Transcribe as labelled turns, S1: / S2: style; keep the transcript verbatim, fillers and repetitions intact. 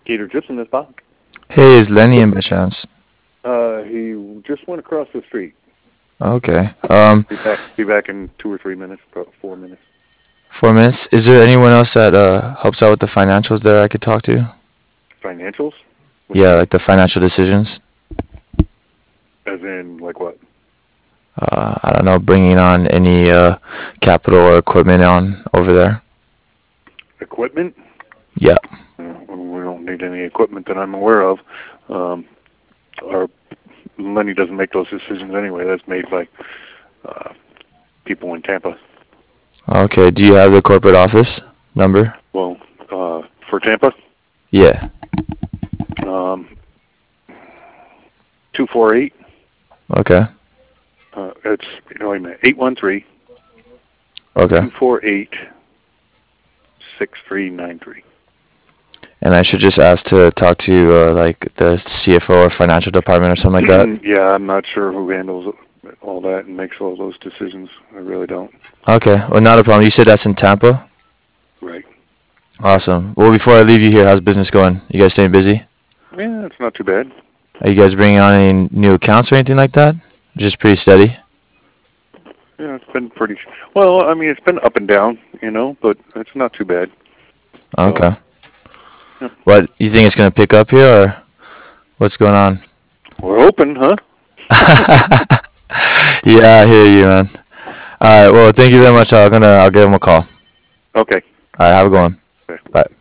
S1: Gator Gypsum is Bob.
S2: Hey, is Lenny in by chance?
S1: Uh, he just went across the street.
S2: Okay. Um,
S1: Be back. Be back in two or three minutes. About four minutes.
S2: four minutes. Is there anyone else that uh helps out with the financials there I could talk to?
S1: Financials? What do you
S2: Yeah,
S1: mean?
S2: like the financial decisions.
S1: As in, like what?
S2: Uh, I don't know, bringing on any uh capital or equipment on over there.
S1: Equipment?
S2: Yeah.
S1: Uh, we don't need any equipment that I'm aware of. Um, our Lenny doesn't make those decisions anyway. That's made by uh, people in Tampa.
S2: Okay. Do you have the corporate office number?
S1: Well, uh, for Tampa,
S2: Yeah.
S1: um, two four eight.
S2: Okay.
S1: Uh, it's you know wait a minute. Eight one three
S2: Okay.
S1: two four eight six three nine three.
S2: And I should just ask to talk to uh, like the C F O or financial department or something like that.
S1: Yeah, I'm not sure who handles all that and makes all those decisions. I really don't.
S2: Okay. Well, not a problem. You said that's in Tampa?
S1: Right.
S2: Awesome. Well, before I leave you here, how's business going? You guys staying busy?
S1: Yeah, it's not too bad.
S2: Are you guys bringing on any new accounts or anything like that? Just pretty steady?
S1: Yeah, it's been pretty. Well, I mean, it's been up and down, you know, but it's not too bad. So,
S2: Okay.
S1: yeah.
S2: What, you think it's going to pick up here or what's going on?
S1: We're open, huh?
S2: Yeah, I hear you, man. All right. Well, thank you very much. I'm gonna. I'll give him a call.
S1: Okay.
S2: All right. Have a good one.
S1: Okay.
S2: Bye.